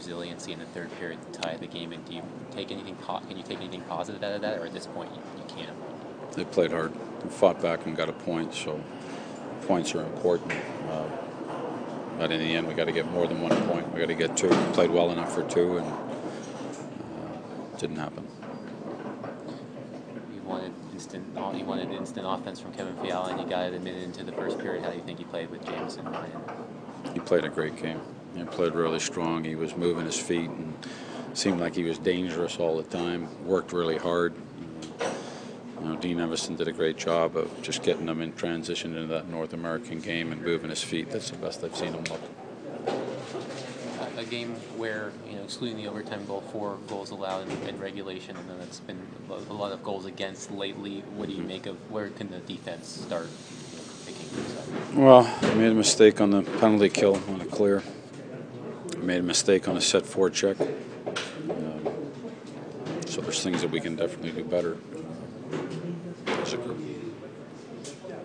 resiliency in the third period to tie the game. And do you take anything? Can you take anything positive out of that, or at this point you can't? They played hard. They fought back and got a point. So points are important. But in the end, we got to get more than 1 point. We got to get 2. We played well enough for 2, and it didn't happen. You wanted instant offense from Kevin Fiala, and you got it a minute into the first period. How do you think he played with Jameson? He played a great game. He played really strong. He was moving his feet and seemed like he was dangerous all the time. Worked really hard. Dean Evason did a great job of just getting him in transition into that North American game and moving his feet. That's the best I've seen him look. A game where, excluding the overtime goal, 4 goals allowed in regulation, and then it's been a lot of goals against lately. What do you make of where can the defense start picking things up? Well, I made a mistake on the penalty kill on a clear. I made a mistake on a set forecheck. So there's things that we can definitely do better as a group.